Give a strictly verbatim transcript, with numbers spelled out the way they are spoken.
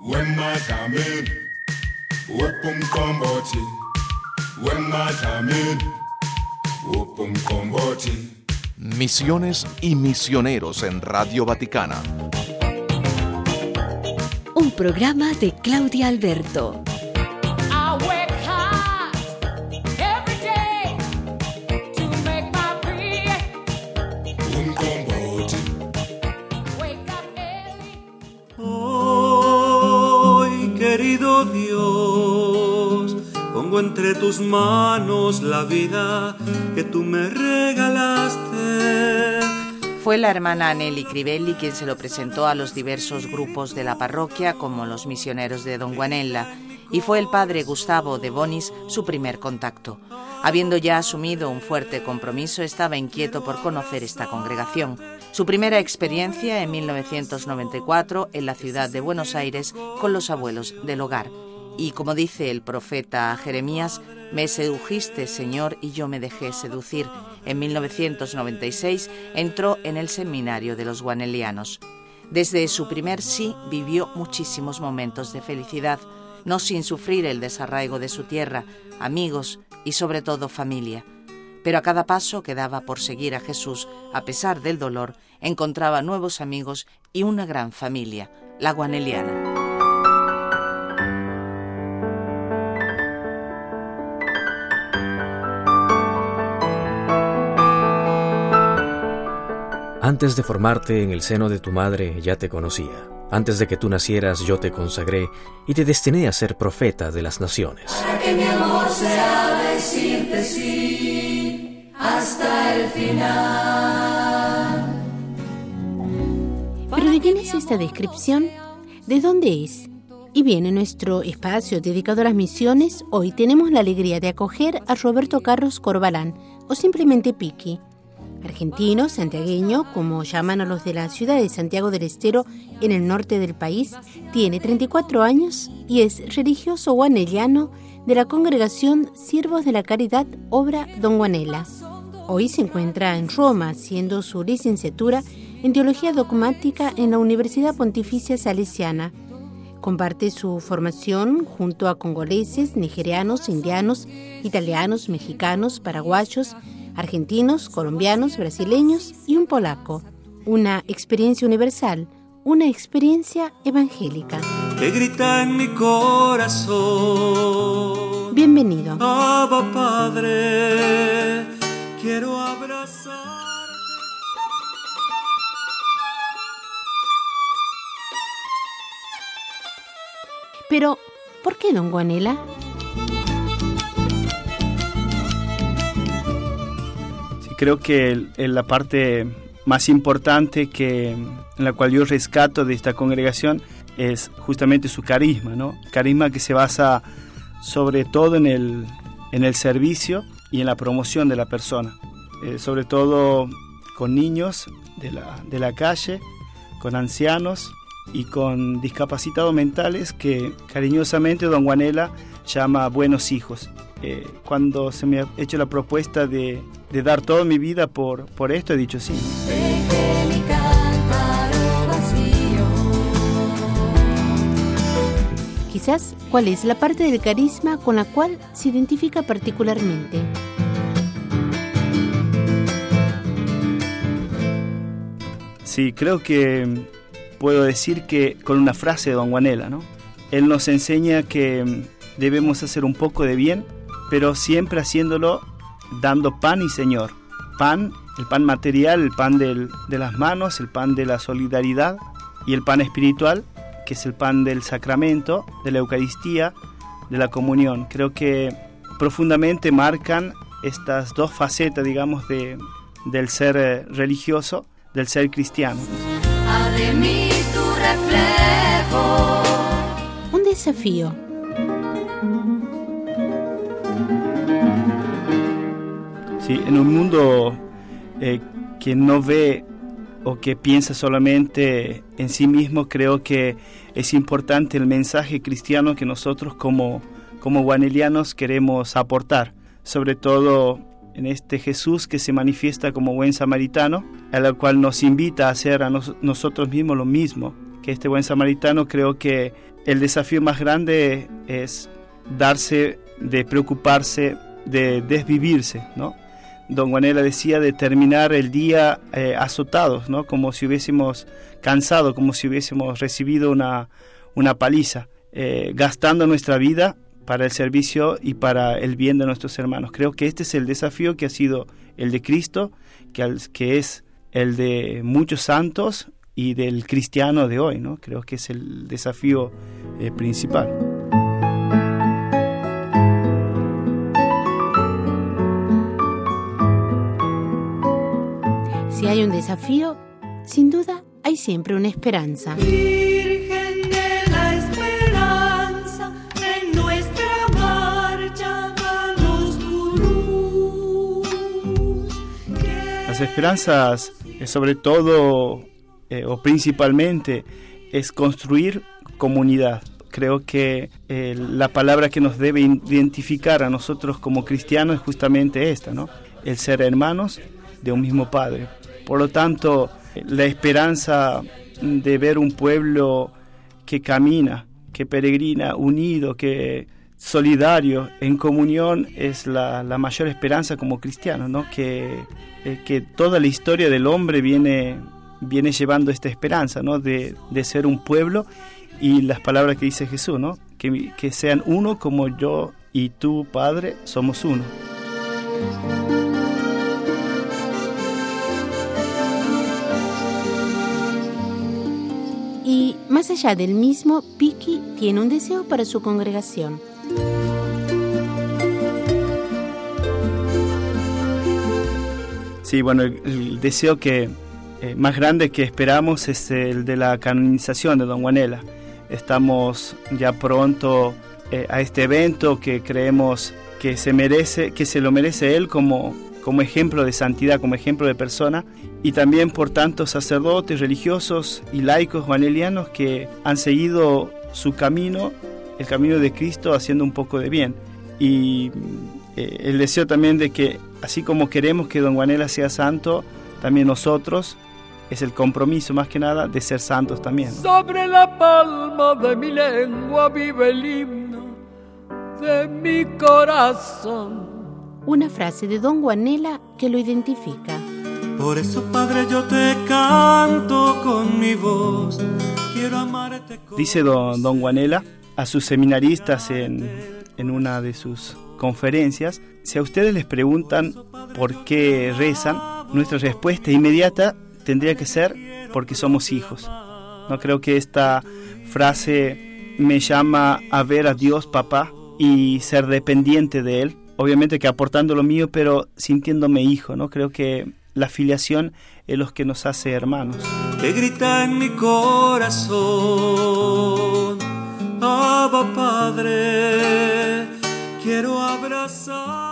Misiones y misioneros en Radio Vaticana. Un programa de Claudia Alberto. Querido Dios, pongo entre tus manos la vida que tú me regalaste. Fue la hermana Nelly Crivelli quien se lo presentó a los diversos grupos de la parroquia, como los misioneros de Don Guanella, y fue el padre Gustavo de Bonis su primer contacto. Habiendo ya asumido un fuerte compromiso, estaba inquieto por conocer esta congregación. Su primera experiencia en mil novecientos noventa y cuatro en la ciudad de Buenos Aires con los abuelos del hogar. Y como dice el profeta Jeremías, me sedujiste, Señor, y yo me dejé seducir. En mil novecientos noventa y seis entró en el seminario de los guanelianos. Desde su primer sí vivió muchísimos momentos de felicidad, no sin sufrir el desarraigo de su tierra, amigos y sobre todo familia. Pero a cada paso que daba por seguir a Jesús, a pesar del dolor, encontraba nuevos amigos y una gran familia, la guaneliana. Antes de formarte en el seno de tu madre ya te conocía. Antes de que tú nacieras yo te consagré y te destiné a ser profeta de las naciones. Para que mi amor sea decirte sí hasta el final. ¿Pero de quién es esta descripción? ¿De dónde es? Y bien, en nuestro espacio dedicado a las misiones, hoy tenemos la alegría de acoger a Roberto Carlos Corbalán, o simplemente Piqui. Argentino, santiagueño, como llaman a los de la ciudad de Santiago del Estero, en el norte del país, tiene treinta y cuatro años y es religioso guanellano de la congregación Siervos de la Caridad, obra Don Guanella. Hoy se encuentra en Roma haciendo su licenciatura en Teología Dogmática en la Universidad Pontificia Salesiana. Comparte su formación junto a congoleses, nigerianos, indianos, italianos, mexicanos, paraguayos, argentinos, colombianos, brasileños y un polaco. Una experiencia universal, una experiencia evangélica. Que grita en mi corazón. Bienvenido. Abba, Padre, quiero abrazarte. Pero, ¿por qué Don Guanella? Creo que la parte más importante que, en la cual yo rescato de esta congregación es justamente su carisma, ¿no? Carisma que se basa sobre todo en el, en el servicio y en la promoción de la persona, eh, sobre todo con niños de la, de la calle, con ancianos y con discapacitados mentales que cariñosamente Don Guanella llama buenos hijos. Eh, cuando se me ha hecho la propuesta de, de dar toda mi vida por, por esto, he dicho sí. Deje mi cántaro vacío. Quizás, ¿cuál es la parte del carisma con la cual se identifica particularmente? Sí, creo que puedo decir que con una frase de Don Guanella, ¿no? Él nos enseña que debemos hacer un poco de bien, pero siempre haciéndolo dando pan y Señor. Pan, el pan material, el pan del, de las manos, el pan de la solidaridad, y el pan espiritual, que es el pan del sacramento, de la Eucaristía, de la comunión. Creo que profundamente marcan estas dos facetas, digamos, de, del ser religioso, del ser cristiano. Haz de mí tu reflejo. Un desafío. Sí, en un mundo eh, que no ve o que piensa solamente en sí mismo, creo que es importante el mensaje cristiano que nosotros como, como guanelianos queremos aportar, sobre todo en este Jesús que se manifiesta como buen samaritano, a la cual nos invita a hacer a nos, nosotros mismos lo mismo, que este buen samaritano, creo que el desafío más grande es darse, de preocuparse, de desvivirse, ¿no? Don Guanella decía de terminar el día eh, azotados, ¿no? Como si hubiésemos cansado, como si hubiésemos recibido una, una paliza, eh, gastando nuestra vida para el servicio y para el bien de nuestros hermanos. Creo que este es el desafío que ha sido el de Cristo, que, al, que es el de muchos santos y del cristiano de hoy, ¿no? Creo que es el desafío eh, principal. Si hay un desafío, sin duda hay siempre una esperanza. Virgen de la esperanza, en nuestra marcha danos tu luz. Las esperanzas, eh, sobre todo eh, o principalmente, es construir comunidad. Creo que eh, la palabra que nos debe identificar a nosotros como cristianos es justamente esta, ¿no? El ser hermanos de un mismo Padre. Por lo tanto, la esperanza de ver un pueblo que camina, que peregrina, unido, que solidario, en comunión, es la, la mayor esperanza como cristianos, ¿no? Que, eh, que toda la historia del hombre viene, viene llevando esta esperanza, ¿no? De, de ser un pueblo, y las palabras que dice Jesús, ¿no? Que, que sean uno como yo y tú, Padre, somos uno. Y más allá del mismo, Piki tiene un deseo para su congregación. Sí, bueno, el, el deseo que eh, más grande que esperamos es el de la canonización de Don Guanella. Estamos ya pronto eh, a este evento que creemos que se merece, que se lo merece él como, como ejemplo de santidad, como ejemplo de persona, y también por tantos sacerdotes, religiosos y laicos guanelianos que han seguido su camino, el camino de Cristo, haciendo un poco de bien. Y eh, el deseo también de que, así como queremos que Don Guanella sea santo, también nosotros, es el compromiso más que nada de ser santos también, ¿no? Sobre la palma de mi lengua vive el himno de mi corazón. Una frase de Don Guanella que lo identifica. Por eso, Padre, yo te canto con mi voz. Quiero amarte con... Dice don, don Guanella a sus seminaristas en, en una de sus conferencias: si a ustedes les preguntan por qué rezan, nuestra respuesta inmediata tendría que ser porque somos hijos. No creo que esta frase me llama a ver a Dios papá y ser dependiente de Él, obviamente que aportando lo mío, pero sintiéndome hijo, ¿no? Creo que la filiación es lo que nos hace hermanos. Que grita en mi corazón, Abba Padre, quiero abrazar.